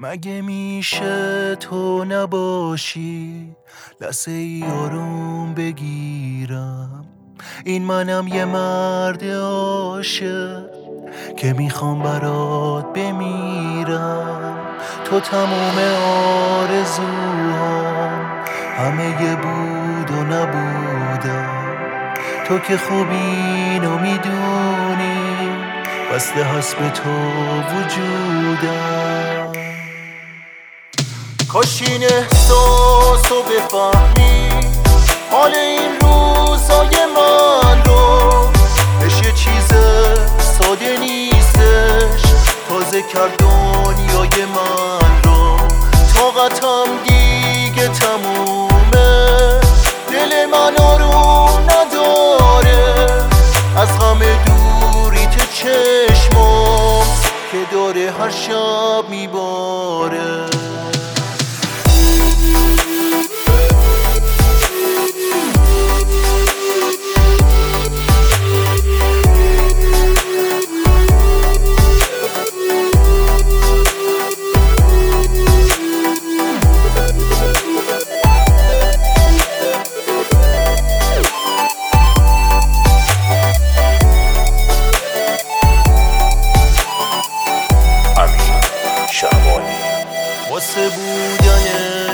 مگه میشه تو نباشی لحظه ای آروم بگیرم؟ این منم یه مرد عاشق که میخوام برات بمیرم. تو تموم آرزوهام، همه یه بود و نبودم. تو که خوب اینو میدونی، بسته هست به تو وجودم. کاش این احساسو بفهمی، حال این روزای من رو. بشه یه چیز ساده نیستش، تازه کرد دنیای من رو. طاقتم دیگه تمومه، دل من آروم نداره از غم دوریت چشمم که داره هر شب میباره. واسه بودن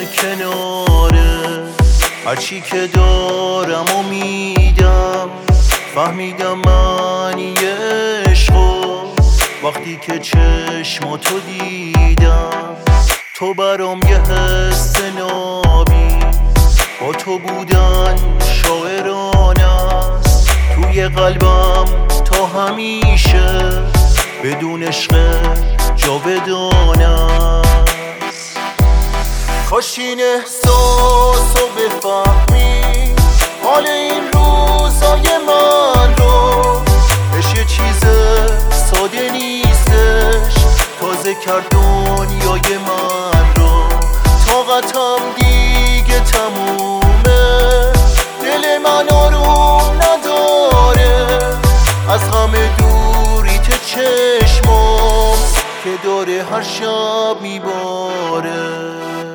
کناره هرچی که دارم و میدم، فهمیدم معنی عشقو وقتی که چشماتو دیدم. تو برام یه حس نابی، با تو بودن شاعرانه است. توی قلبم تا همیشه بدون عشق جاودانه. کاش این احساسو بفهمی، حال این روزای من رو. بشه یه چیز ساده نیستش، تازه کرد دنیای من رو. طاقتم دیگه تمومه، دل من آروم نداره از غم دوریت چشمم که داره هر شب میباره.